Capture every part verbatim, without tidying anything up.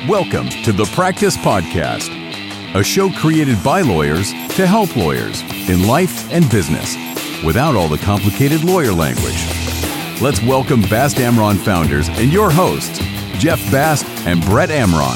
Welcome to the Practice Podcast, a show created by lawyers to help lawyers in life and business without all the complicated lawyer language. Let's welcome Bast Amron founders and your hosts, Jeff Bast and Brett Amron.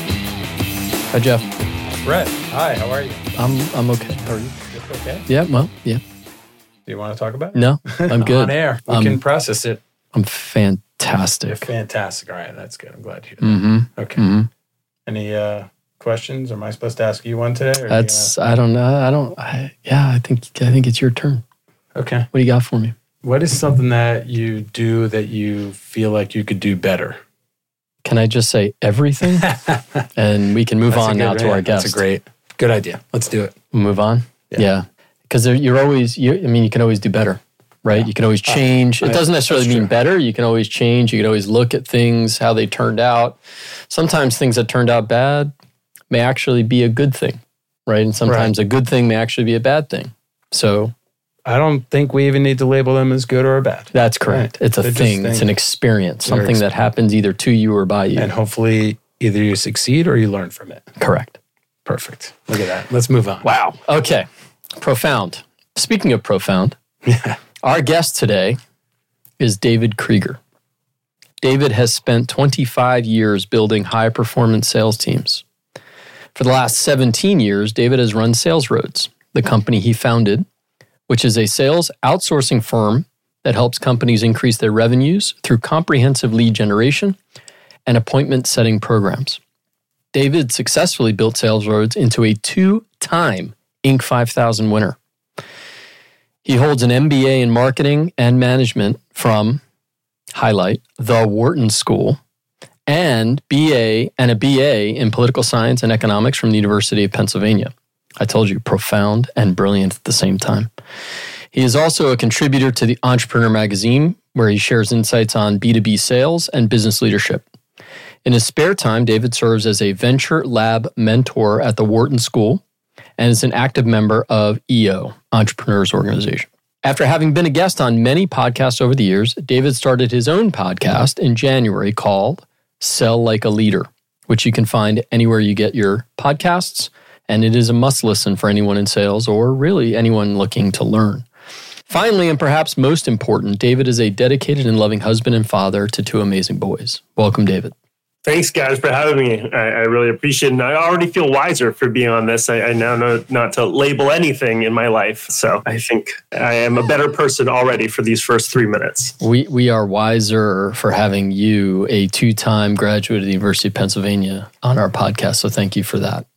Hi, Jeff. Brett, hi, how are you? I'm I'm okay. How are you? Just okay? Yeah, well, yeah. Do you want to talk about it? No, I'm good. On air. We um, can process it. I'm fantastic. You're fantastic. All right, that's good. I'm glad you did. Mm-hmm. Okay. Mm-hmm. Any uh, questions? Am I supposed to ask you one today? Or That's, I don't know. I don't, I, yeah, I think, I think it's your turn. Okay. What do you got for me? What is something that you do that you feel like you could do better? Can I just say everything? And we can move That's a on good- now to yeah, our guest. That's a great, good idea. Let's do it. Move on? Yeah. Yeah. Because you're always, you, I mean, you can always do better, right? Yeah. You can always change. I- It doesn't necessarily that's mean true. better. You can always change. You can always look at things, how they turned out. Sometimes things that turned out bad may actually be a good thing, right? And sometimes a good thing may actually be a bad thing. So I don't think we even need to label them as good or bad. that's correct. Right. It's a They're just thing. It's an things. experience, They're something that experience. happens either to you or by you. And hopefully either you succeed or you learn from it. Correct. Perfect. Look at that. Let's move on. Wow. Okay. Profound. Speaking of profound, Yeah. our guest today is David Krieger. David has spent twenty-five years building high-performance sales teams. For the last seventeen years, David has run Sales Roads, the company he founded, which is a sales outsourcing firm that helps companies increase their revenues through comprehensive lead generation and appointment setting programs. David successfully built Sales Roads into a two-time Inc five thousand winner. He holds an M B A in marketing and management from, highlight, the Wharton School, and B A and a B A in political science and economics from the University of Pennsylvania. I told you, profound and brilliant at the same time. He is also a contributor to the Entrepreneur magazine, where he shares insights on B two B sales and business leadership. In his spare time, David serves as a venture lab mentor at the Wharton School and is an active member of E O, Entrepreneurs Organization. After having been a guest on many podcasts over the years, David started his own podcast in January called Sell Like a Leader, which you can find anywhere you get your podcasts, and it is a must listen for anyone in sales or really anyone looking to learn. Finally, and perhaps most important, David is a dedicated and loving husband and father to two amazing boys. Welcome, David. Thanks, guys, for having me. I, I really appreciate it. And I already feel wiser for being on this. I, I now know not to label anything in my life. So I think I am a better person already for these first three minutes. We we are wiser for having you, a two-time graduate of the University of Pennsylvania, on our podcast. So thank you for that.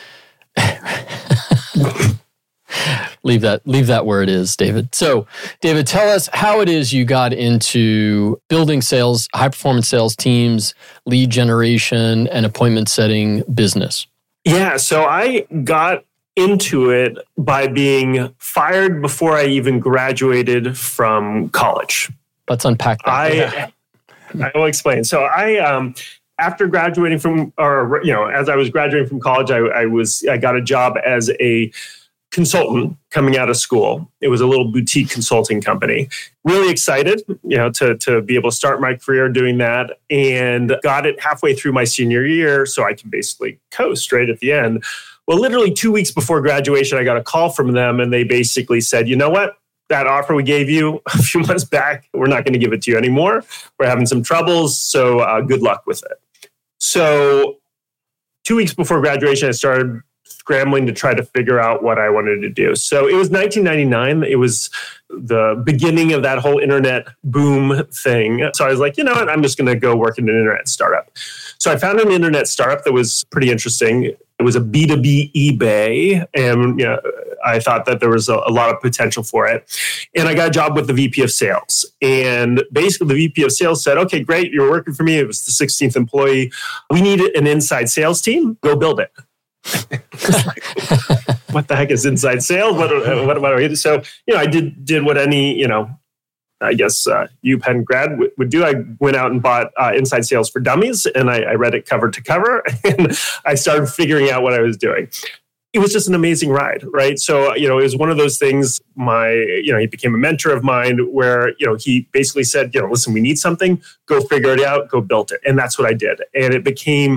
Leave that leave that where it is, David. So, David, tell us how it is you got into building sales, high-performance sales teams, lead generation, and appointment setting business. Yeah, so I got into it by being fired before I even graduated from college. Let's unpack that. I I will explain. So I um after graduating from, or you know, as I was graduating from college, I, I was I got a job as a consultant coming out of school. It was a little boutique consulting company. Really excited, you know, to to be able to start my career doing that, and got it halfway through my senior year, so I could basically coast right at the end. Well, literally two weeks before graduation, I got a call from them, and they basically said, "You know what? That offer we gave you a few months back, we're not going to give it to you anymore. We're having some troubles, so uh, good luck with it." So two weeks before graduation, I started scrambling to try to figure out what I wanted to do. So it was nineteen ninety-nine. It was the beginning of that whole internet boom thing. So I was like, you know what? I'm just going to go work in an internet startup. So I found an internet startup that was pretty interesting. It was a B two B eBay. And you know, I thought that there was a, a lot of potential for it. And I got a job with the V P of sales. And basically the V P of sales said, okay, great. You're working for me. It was the sixteenth employee. We need an inside sales team. Go build it. Like, what the heck is inside sales? What, what am I? So, you know, I did did what any, you know, I guess uh, UPenn grad w- would do. I went out and bought uh, Inside Sales for Dummies, and I, I read it cover to cover, and I started figuring out what I was doing. It was just an amazing ride, right? So, you know, it was one of those things, my, you know, he became a mentor of mine where, you know, he basically said, you know, listen, we need something, go figure it out, go build it. And that's what I did. And it became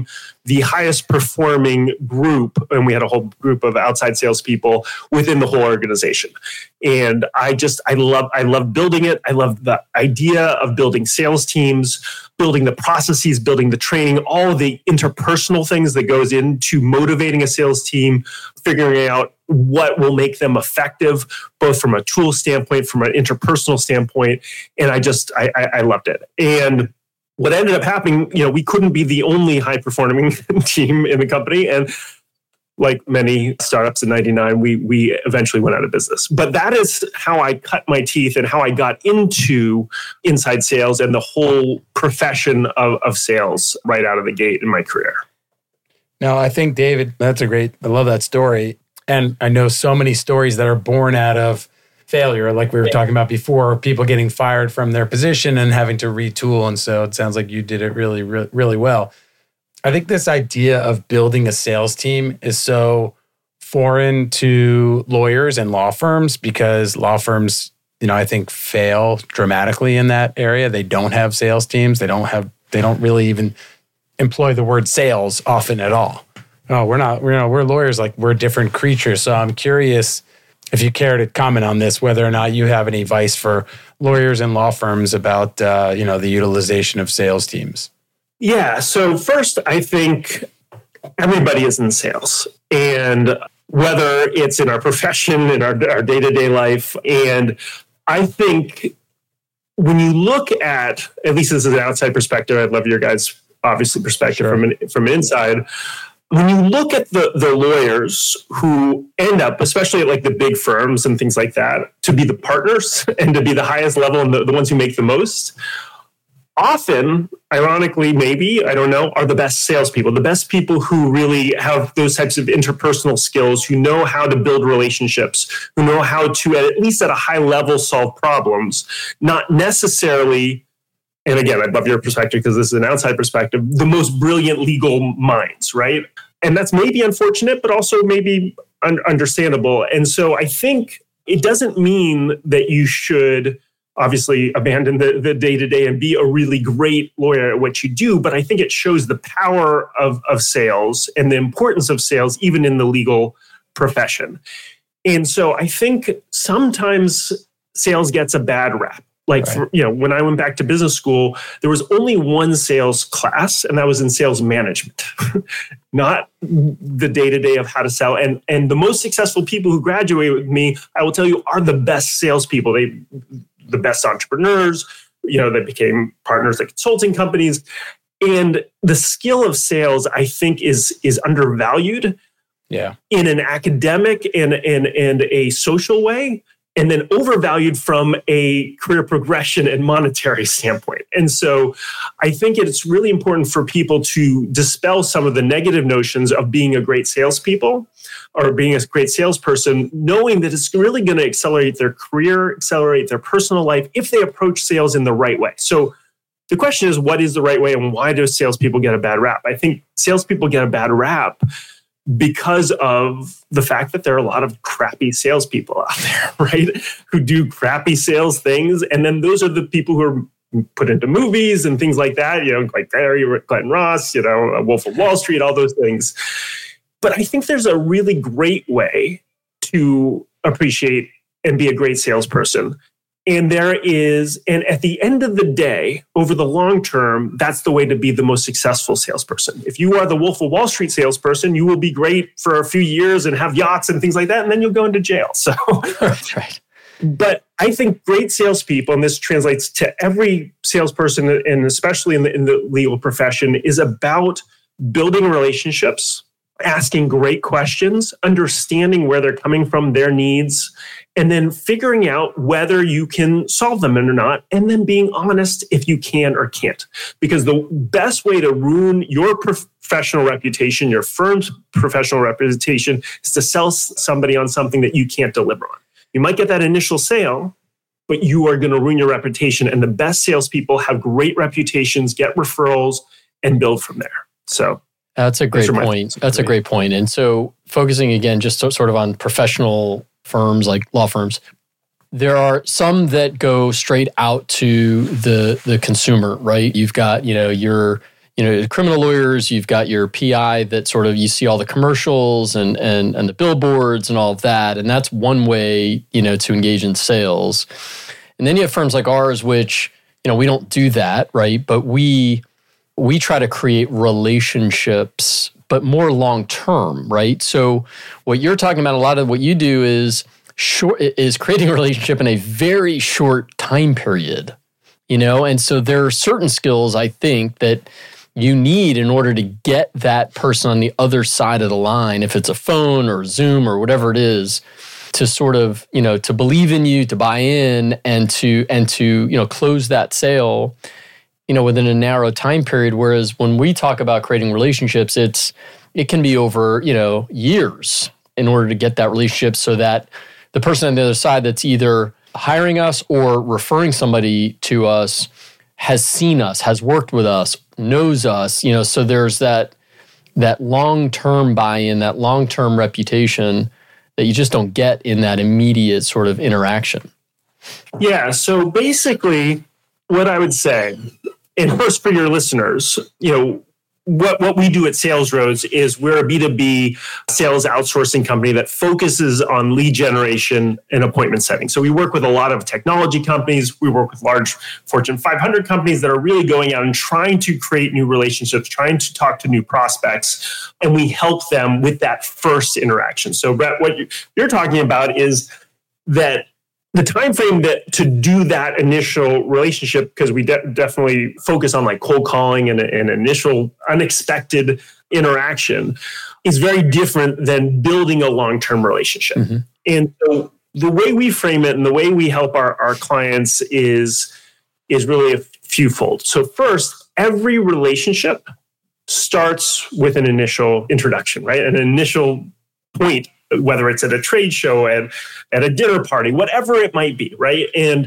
the highest performing group, and we had a whole group of outside salespeople within the whole organization. And I just, I love, I love building it. I love the idea of building sales teams, building the processes, building the training, all of the interpersonal things that goes into motivating a sales team, figuring out what will make them effective, both from a tool standpoint, from an interpersonal standpoint. And I just, I, I, I loved it. And what ended up happening, you know, we couldn't be the only high performing team in the company. And like many startups in ninety-nine, we we eventually went out of business. But that is how I cut my teeth and how I got into inside sales and the whole profession of, of sales right out of the gate in my career. No, I think, David, that's a great, I love that story. And I know so many stories that are born out of failure, like we were talking about before, people getting fired from their position and having to retool. And so it sounds like you did it really, really, really well. I think this idea of building a sales team is so foreign to lawyers and law firms because law firms, you know, I think fail dramatically in that area. They don't have sales teams. They don't have, they don't really even employ the word sales often at all. Oh, we're not, we're, you know, we're lawyers, like we're different creatures. So I'm curious if you care to comment on this, whether or not you have any advice for lawyers and law firms about, uh, you know, the utilization of sales teams. Yeah. So first, I think everybody is in sales, and whether it's in our profession, in our, our day-to-day life. And I think when you look at, at least this is an outside perspective, I'd love your guys' obviously perspective sure. from an, from inside. When you look at the, the lawyers who end up, especially at like the big firms and things like that, to be the partners and to be the highest level and the, the ones who make the most, often, ironically, maybe, I don't know, are the best salespeople, the best people who really have those types of interpersonal skills, who know how to build relationships, who know how to, at least at a high level, solve problems, not necessarily, and again, I'd love your perspective because this is an outside perspective, the most brilliant legal minds, right? And that's maybe unfortunate, but also maybe un- understandable. And so I think it doesn't mean that you should obviously abandon the, the day-to-day and be a really great lawyer at what you do. But I think it shows the power of, of sales and the importance of sales, even in the legal profession. And so I think sometimes sales gets a bad rap. Like, right. for, you know, when I went back to business school, there was only one sales class, and that was in sales management, not the day-to-day of how to sell. And, and the most successful people who graduate with me, I will tell you, are the best salespeople. They the best entrepreneurs, you know, that became partners at consulting companies. And the skill of sales, I think, is is undervalued yeah. in an academic and, and, and a social way, and then overvalued from a career progression and monetary standpoint. And so I think it's really important for people to dispel some of the negative notions of being a great salespeople or being a great salesperson, knowing that it's really going to accelerate their career, accelerate their personal life if they approach sales in the right way. So the question is, what is the right way, and why do salespeople get a bad rap? I think salespeople get a bad rap because of the fact that there are a lot of crappy salespeople out there, right? Who do crappy sales things. And then those are the people who are put into movies and things like that, you know, like Barry, Glenn Ross, you know, Wolf of Wall Street, all those things. But I think there's a really great way to appreciate and be a great salesperson. And there is, and at the end of the day, over the long term, that's the way to be the most successful salesperson. If you are the Wolf of Wall Street salesperson, you will be great for a few years and have yachts and things like that, and then you'll go into jail. So that's right. But I think great salespeople, and this translates to every salesperson, and especially in the, in the legal profession, is about building relationships, asking great questions, understanding where they're coming from, their needs, and then figuring out whether you can solve them or not, and then being honest if you can or can't. Because the best way to ruin your professional reputation, your firm's professional reputation, is to sell somebody on something that you can't deliver on. You might get that initial sale, but you are going to ruin your reputation. And the best salespeople have great reputations, get referrals, and build from there. So that's a great point. That's a great point. And so focusing again, just so, sort of on professional firms like law firms, there are some that go straight out to the the consumer, right? You've got, you know, your you know, criminal lawyers, you've got your P I that sort of, you see all the commercials and and and the billboards and all of that. And that's one way, you know, to engage in sales. And then you have firms like ours, which, you know, we don't do that, right? But we we try to create relationships, but more long-term, right? So what you're talking about, a lot of what you do is short, is creating a relationship in a very short time period, you know? And so there are certain skills, I think, that you need in order to get that person on the other side of the line, if it's a phone or Zoom or whatever it is, to sort of, you know, to believe in you, to buy in, and to, and to, you know, close that sale, you know, within a narrow time period. Whereas when we talk about creating relationships, it's, it can be over, you know, years in order to get that relationship, so that the person on the other side that's either hiring us or referring somebody to us has seen us, has worked with us, knows us, you know, so there's that, that long-term buy-in, that long-term reputation that you just don't get in that immediate sort of interaction. Yeah. So basically, what I would say, and first for your listeners, you know, what, what we do at Sales Roads is we're a B two B sales outsourcing company that focuses on lead generation and appointment setting. So we work with a lot of technology companies. We work with large Fortune five hundred companies that are really going out and trying to create new relationships, trying to talk to new prospects, and we help them with that first interaction. So Brett, what you're talking about is that the time frame that to do that initial relationship, because we de- definitely focus on like cold calling and an initial unexpected interaction, is very different than building a long-term relationship. Mm-hmm. And so the way we frame it and the way we help our, our clients is, is really a fewfold. So first, every relationship starts with an initial introduction, right? An initial point, whether it's at a trade show, at, at a dinner party, whatever it might be, right? And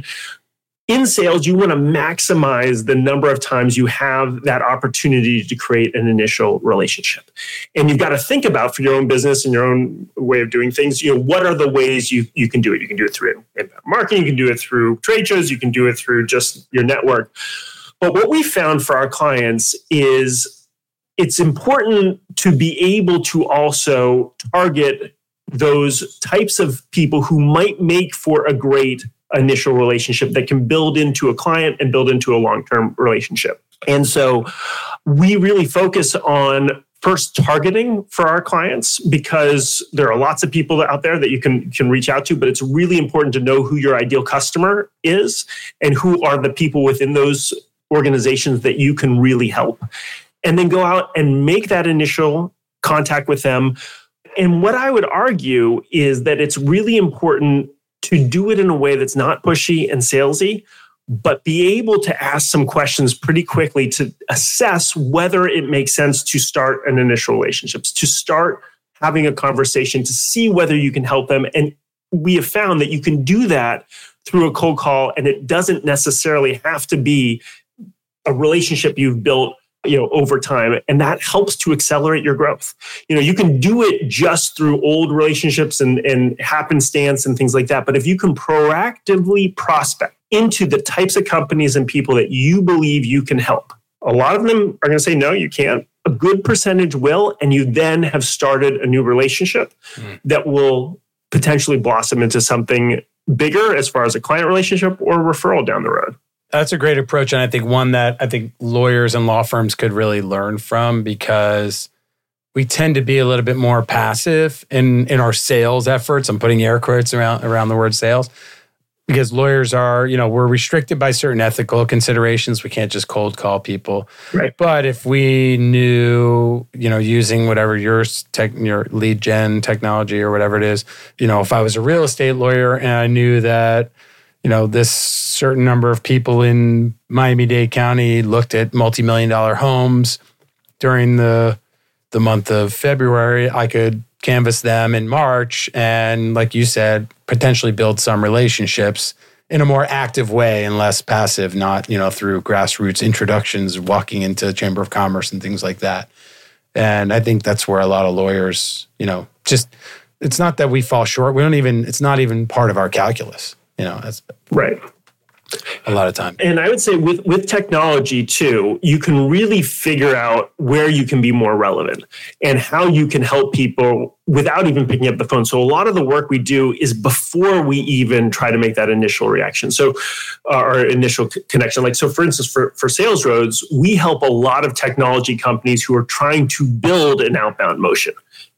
in sales, you want to maximize the number of times you have that opportunity to create an initial relationship. And you've got to think about, for your own business and your own way of doing things, you know, what are the ways you, you can do it? You can do it through marketing, you can do it through trade shows, you can do it through just your network. But what we found for our clients is it's important to be able to also target those types of people who might make for a great initial relationship that can build into a client and build into a long-term relationship. And so we really focus on first targeting for our clients, because there are lots of people out there that you can, can reach out to, but it's really important to know who your ideal customer is and who are the people within those organizations that you can really help. And then go out and make that initial contact with them. And what I would argue is that it's really important to do it in a way that's not pushy and salesy, but be able to ask some questions pretty quickly to assess whether it makes sense to start an initial relationship, to start having a conversation, to see whether you can help them. And we have found that you can do that through a cold call, and it doesn't necessarily have to be a relationship you've built, you know, over time. And that helps to accelerate your growth. You know, you can do it just through old relationships and, and happenstance and things like that. But if you can proactively prospect into the types of companies and people that you believe you can help, a lot of them are going to say, no, you can't. A good percentage will. And you then have started a new relationship mm. that will potentially blossom into something bigger as far as a client relationship or referral down the road. That's a great approach. And I think one that I think lawyers and law firms could really learn from, because we tend to be a little bit more passive in, in our sales efforts. I'm putting air quotes around, around the word sales, because lawyers are, you know, we're restricted by certain ethical considerations. We can't just cold call people. Right. But if we knew, you know, using whatever your tech, your lead gen technology or whatever it is, you know, if I was a real estate lawyer and I knew that, you know, this certain number of people in Miami-Dade County looked at multi-million dollar homes during the the month of February, I could canvas them in March and, like you said, potentially build some relationships in a more active way and less passive, not, you know, through grassroots introductions, walking into Chamber of Commerce and things like that. And I think that's where a lot of lawyers, you know, just, it's not that we fall short. We don't even, it's not even part of our calculus. You know, that's right. a lot of time. And I would say with, with technology too, you can really figure out where you can be more relevant and how you can help people without even picking up the phone. So a lot of the work we do is before we even try to make that initial reaction. So uh, our initial c- connection, like, so for instance, for, for Sales Roads, we help a lot of technology companies who are trying to build an outbound motion.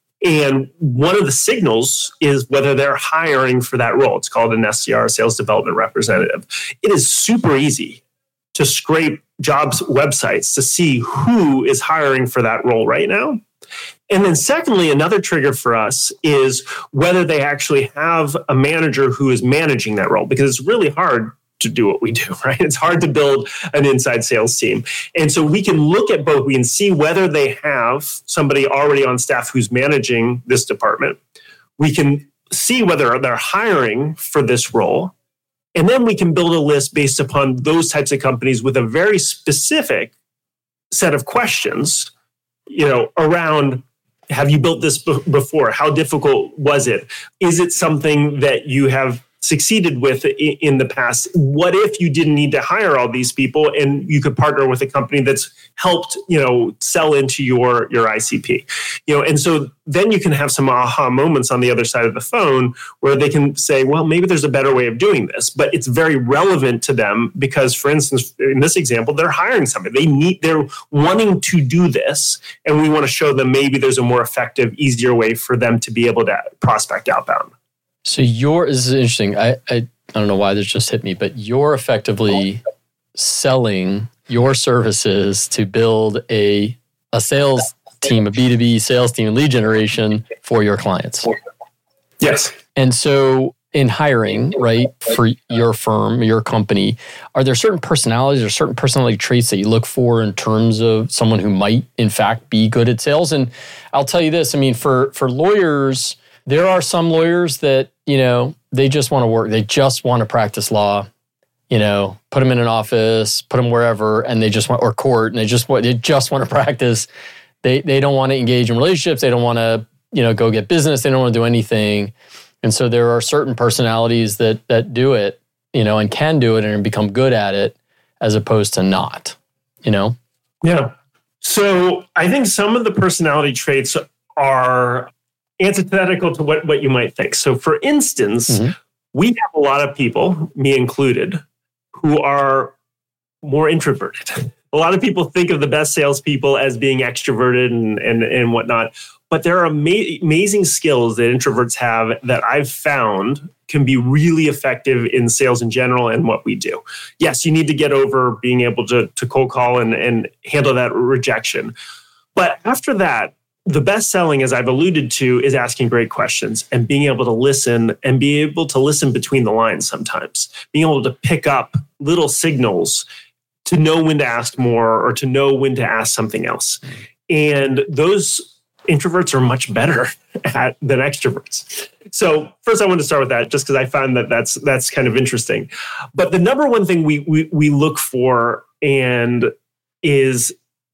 And one of the signals is whether they're hiring for that role. It's called an S D R, Sales Development Representative. It is super easy to scrape jobs websites to see who is hiring for that role right now. And then secondly, another trigger for us is whether they actually have a manager who is managing that role, because it's really hard to do what we do, right? It's hard to build an inside sales team. And so we can look at both. We can see whether they have somebody already on staff who's managing this department. We can see whether they're hiring for this role. And then we can build a list based upon those types of companies with a very specific set of questions, you know, around, have you built this b- before? How difficult was it? Is it something that you have succeeded with in the past? What if you didn't need to hire all these people and you could partner with a company that's helped, you know, sell into your, your I C P, you know, and so then you can have some aha moments on the other side of the phone where they can say, well, maybe there's a better way of doing this, but it's very relevant to them because, for instance, in this example, they're hiring somebody. They need, they're wanting to do this, and we want to show them maybe there's a more effective, easier way for them to be able to prospect outbound. So you're, this is interesting. I, I I don't know why this just hit me, but you're effectively selling your services to build a a sales team, a B two B sales team, lead generation for your clients. Yes. And so in hiring, right, for your firm, your company, are there certain personalities or certain personality traits that you look for in terms of someone who might, in fact, be good at sales? And I'll tell you this, I mean, for for lawyers, there are some lawyers that, you know, they just want to work. They just want to practice law, you know, put them in an office, put them wherever, and they just want, or court, and they just want, they just want to practice. They they don't want to engage in relationships. They don't want to, you know, go get business. They don't want to do anything. And so there are certain personalities that that do it, you know, and can do it and become good at it as opposed to not, you know? Yeah. So I think some of the personality traits are antithetical to what, what you might think. So for instance, mm-hmm. we have a lot of people, me included, who are more introverted. A lot of people think of the best salespeople as being extroverted and, and, and whatnot, but there are ama- amazing skills that introverts have that I've found can be really effective in sales in general and what we do. Yes, you need to get over being able to, to cold call and, and handle that rejection. But after that, the best selling, as I've alluded to, is asking great questions and being able to listen and be able to listen between the lines sometimes, being able to pick up little signals to know when to ask more or to know when to ask something else. And those introverts are much better at than extroverts. So first I want to start with that just because I find that that's that's kind of interesting. But the number one thing we we, we look for and is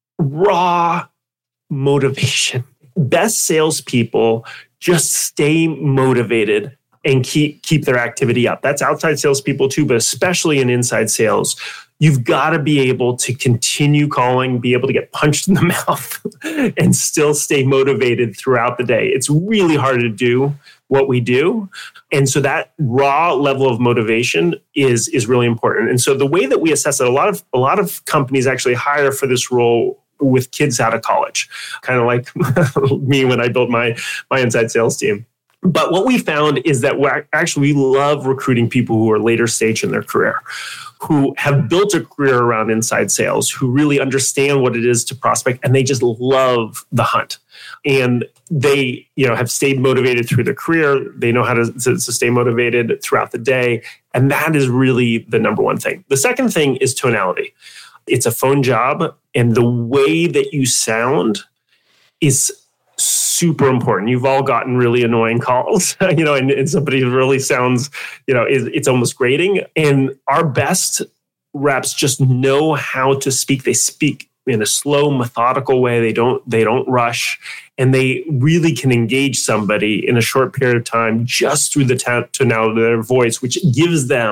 raw motivation. Best salespeople just stay motivated and keep keep their activity up. That's outside salespeople too, but especially in inside sales. You've got to be able to continue calling, be able to get punched in the mouth and still stay motivated throughout the day. It's really hard to do what we do. And so that raw level of motivation is, is really important. And so the way that we assess it, a lot of a lot of companies actually hire for this role with kids out of college, kind of like me when I built my, my inside sales team. But what we found is that we're actually we love recruiting people who are later stage in their career, who have built a career around inside sales, who really understand what it is to prospect, and they just love the hunt. And they, you know, have stayed motivated through their career. They know how to, to, to stay motivated throughout the day. And that is really the number one thing. The second thing is tonality. It's a phone job, and the way that you sound is super important. You've all gotten really annoying calls, you know, and, and somebody who really sounds, you know, is, it's almost grating. And our best reps just know how to speak. They speak in a slow, methodical way. They don't, they don't rush, and they really can engage somebody in a short period of time just through the tonality of their voice, which gives them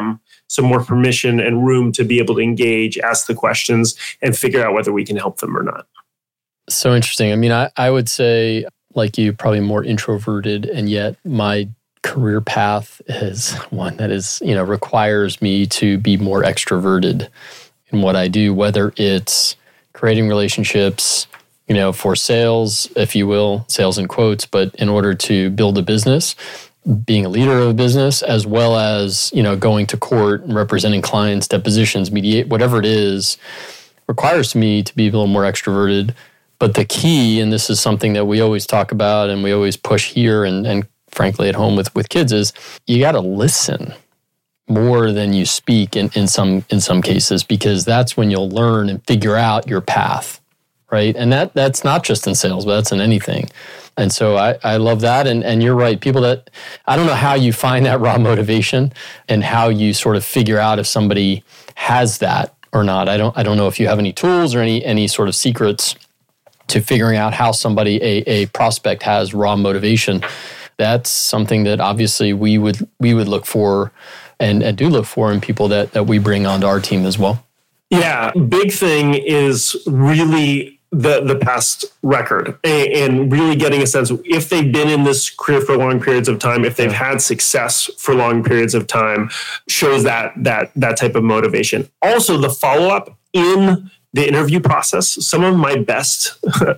some more permission and room to be able to engage, ask the questions, and figure out whether we can help them or not. So interesting. I mean, I, I would say, like you, probably more introverted, and yet my career path is one that is, you know, requires me to be more extroverted in what I do, whether it's creating relationships, you know, for sales, if you will, sales in quotes, but in order to build a business, being a leader of a business, as well as, you know, going to court and representing clients, depositions, mediate, whatever it is, requires me to be a little more extroverted. But the key, and this is something that we always talk about and we always push here and, and frankly at home with, with kids, is you got to listen more than you speak in, in some in some cases, because that's when you'll learn and figure out your path, right? And that that's not just in sales, but that's in anything. And so I, I love that. And, and you're right. People that, I don't know how you find that raw motivation and how you sort of figure out if somebody has that or not. I don't I don't know if you have any tools or any any sort of secrets to figuring out how somebody, a, a prospect, has raw motivation. That's something that obviously we would we would look for and, and do look for in people that, that we bring onto our team as well. Yeah, big thing is really the the past record and really getting a sense of if they've been in this career for long periods of time, if they've had success for long periods of time, shows that that that type of motivation. Also, the follow-up in the interview process, some of my best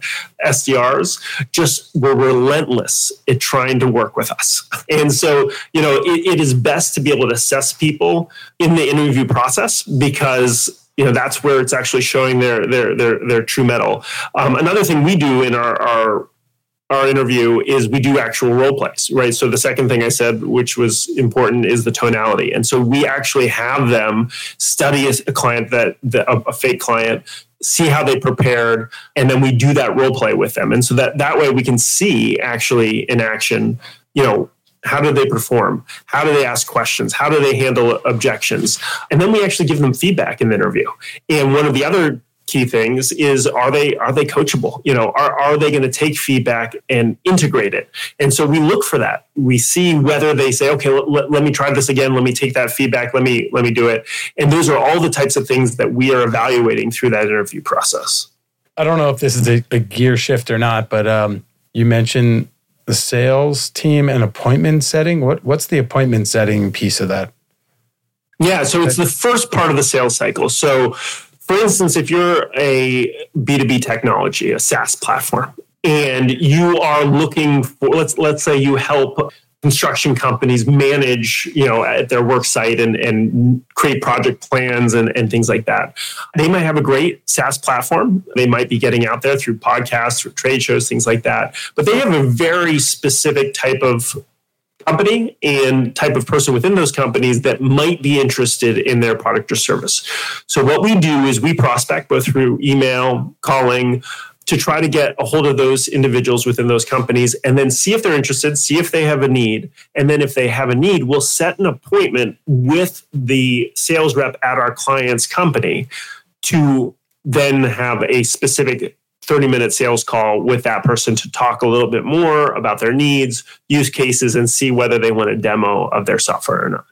S D Rs just were relentless at trying to work with us. And so, you know, it, it is best to be able to assess people in the interview process, because you know, that's where it's actually showing their their their their true mettle. Um, another thing we do in our, our our interview is we do actual role plays, right? So the second thing I said, which was important, is the tonality. And so we actually have them study a, a client that, that a, a fake client, see how they prepared, and then we do that role play with them. And so that that way we can see actually in action, you know, how do they perform? How do they ask questions? How do they handle objections? And then we actually give them feedback in the interview. And one of the other key things is, are they are they coachable? You know, are, are they going to take feedback and integrate it? And so we look for that. We see whether they say, okay, let, let me try this again. Let me take that feedback. Let me let me do it. And those are all the types of things that we are evaluating through that interview process. I don't know if this is a, a gear shift or not, but um, you mentioned the sales team and appointment setting. What what's the appointment setting piece of that? Yeah, so it's the first part of the sales cycle. So, for instance, if you're a B two B technology, a SaaS platform, and you are looking for, let's let's say you help construction companies manage, you know, at their work site and, and create project plans and, and things like that. They might have a great SaaS platform. They might be getting out there through podcasts or trade shows, things like that. But they have a very specific type of company and type of person within those companies that might be interested in their product or service. So what we do is we prospect both through email, calling, to try to get a hold of those individuals within those companies and then see if they're interested, see if they have a need. And then if they have a need, we'll set an appointment with the sales rep at our client's company to then have a specific thirty-minute sales call with that person to talk a little bit more about their needs, use cases, and see whether they want a demo of their software or not.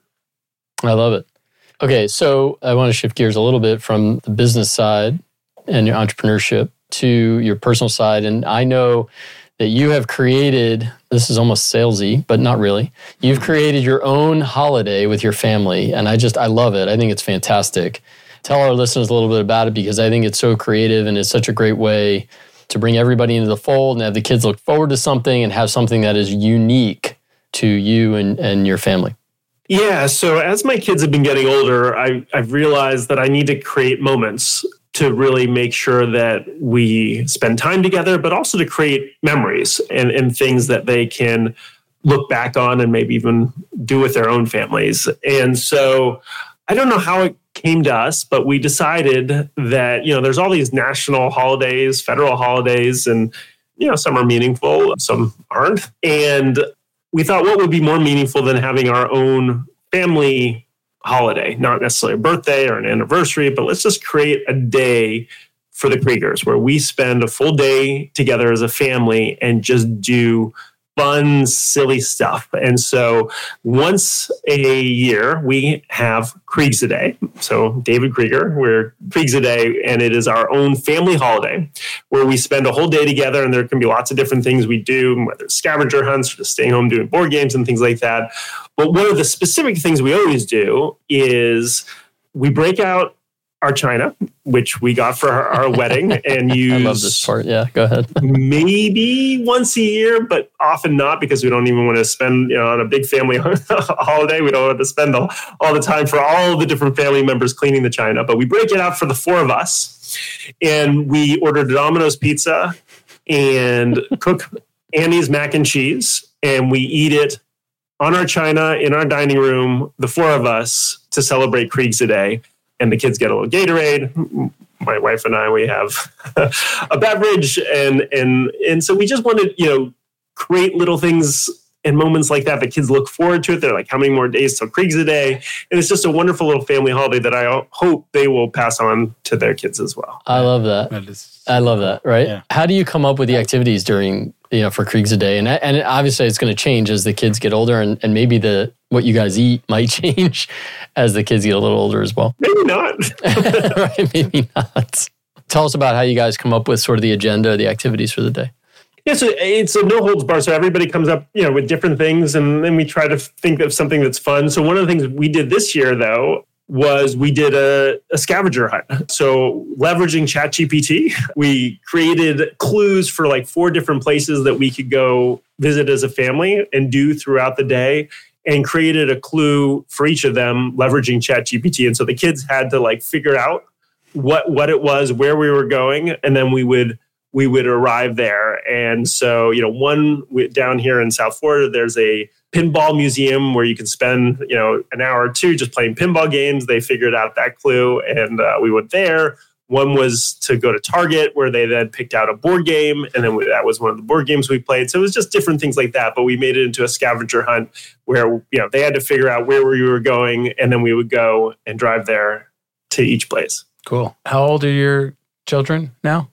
I love it. Okay, so I want to shift gears a little bit from the business side and your entrepreneurship to your personal side. And I know that you have created, this is almost salesy, but not really. You've created your own holiday with your family. And I just, I love it. I think it's fantastic. Tell our listeners a little bit about it, because I think it's so creative and it's such a great way to bring everybody into the fold and have the kids look forward to something and have something that is unique to you and, and your family. Yeah. So as my kids have been getting older, I, I've realized that I need to create moments to really make sure that we spend time together, but also to create memories and, and things that they can look back on and maybe even do with their own families. And so I don't know how it came to us, but we decided that, you know, there's all these national holidays, federal holidays, and, you know, some are meaningful, some aren't. And we thought, what would be more meaningful than having our own family holiday, not necessarily a birthday or an anniversary, but let's just create a day for the Kriegers where we spend a full day together as a family and just do fun, silly stuff. And so once a year, we have Kriegs a Day. So David Krieger, we're Kriegs a Day, and it is our own family holiday where we spend a whole day together, and there can be lots of different things we do, whether it's scavenger hunts or just staying home doing board games and things like that. But one of the specific things we always do is we break out our china, which we got for our, our wedding, and use. I love this part. Yeah, go ahead. Maybe once a year, but often not, because we don't even want to spend, you know, on a big family holiday. We don't want to spend all, all the time for all the different family members cleaning the china. But we break it out for the four of us, and we order Domino's pizza and cook Annie's mac and cheese, and we eat it on our china in our dining room, the four of us, to celebrate Kriegs a Day. And the kids get a little Gatorade. My wife and I, we have a beverage. And, and, and so we just wanted, you know, create little things and moments like that. The kids look forward to it. They're like, how many more days till Kriegs a Day? And it's just a wonderful little family holiday that I hope they will pass on to their kids as well. I love that. that is, I love that, right? Yeah. How do you come up with the activities during, you know, for Kriegs a Day? And, and obviously it's going to change as the kids get older, and, and maybe the what you guys eat might change as the kids get a little older as well. Maybe not. Right, maybe not. Tell us about how you guys come up with sort of the agenda, the activities for the day. Yeah, so it's a no holds bar. So everybody comes up, you know, with different things, and then we try to think of something that's fun. So one of the things we did this year, though, was we did a, a scavenger hunt. So leveraging ChatGPT, we created clues for like four different places that we could go visit as a family and do throughout the day, and created a clue for each of them leveraging ChatGPT. And so the kids had to like figure out what what it was, where we were going, and then we would we would arrive there. And so, you know, one down here in South Florida, there's a pinball museum where you can spend, you know, an hour or two just playing pinball games. They figured out that clue, and uh, we went there. One was to go to Target, where they then picked out a board game, and then we, that was one of the board games we played. So it was just different things like that. But we made it into a scavenger hunt where, you know, they had to figure out where we were going, and then we would go and drive there to each place. Cool. How old are your children now?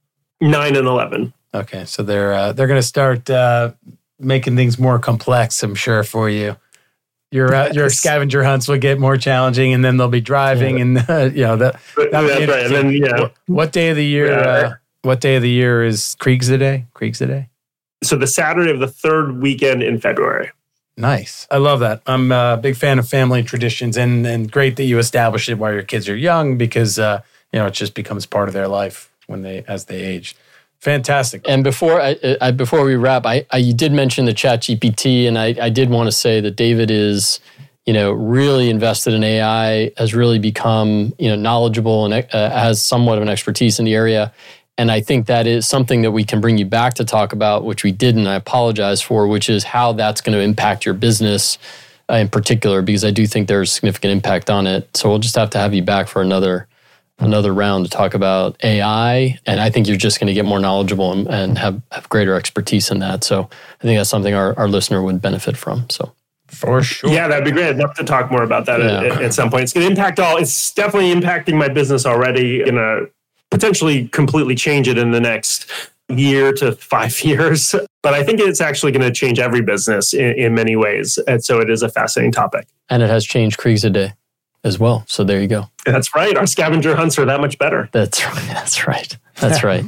Nine and eleven. Okay, so they're uh, they're going to start uh, making things more complex, I'm sure, for you. Your uh, your scavenger hunts will get more challenging, and then they'll be driving, yeah. and uh, you know that. that That's right. And then, yeah. What, what day of the year? Yeah. Uh, what day of the year is Kriegs a Day? Kriegs a Day. So the Saturday of the third weekend in February. Nice. I love that. I'm a big fan of family traditions, and and great that you establish it while your kids are young, because uh, you know it just becomes part of their life when they as they age. Fantastic. And before I, I before we wrap, I, I you did mention the ChatGPT, and I, I did want to say that David is, you know, really invested in A I, has really become, you know, knowledgeable and uh, has somewhat of an expertise in the area. And I think that is something that we can bring you back to talk about, which we didn't. I apologize for, which is how that's going to impact your business uh, in particular, because I do think there's significant impact on it. So we'll just have to have you back for another. another round to talk about A I. And I think you're just going to get more knowledgeable and, and have, have greater expertise in that. So I think that's something our, our listener would benefit from. So for sure. Yeah, that'd be great. I'd love to talk more about that yeah. at, at some point. It's going to impact all, it's definitely impacting my business already, going to potentially completely change it in the next year to five years. But I think it's actually going to change every business in, in many ways. And so it is a fascinating topic. And it has changed Kriegs a Day as well. So there you go. That's right. Our scavenger hunts are that much better. That's right. That's right. That's right.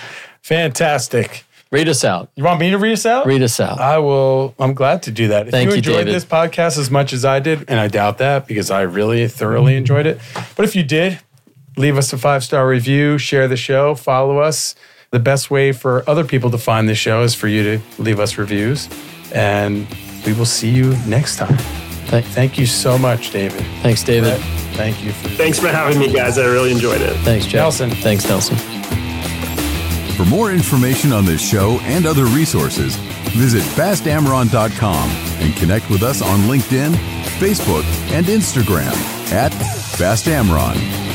Fantastic. Read us out. You want me to read us out? Read us out. I will. I'm glad to do that. If Thank you enjoyed you, David. this podcast as much as I did, and I doubt that because I really thoroughly enjoyed it. But if you did, leave us a five-star review, share the show, follow us. The best way for other people to find the show is for you to leave us reviews. And we will see you next time. Thank, thank you so much, David. Thanks, David. Brett, thank you. For Thanks for having me, guys. I really enjoyed it. Thanks, Jeff. Nelson. Thanks, Nelson. For more information on this show and other resources, visit fast amron dot com and connect with us on LinkedIn, Facebook, and Instagram at FastAmron.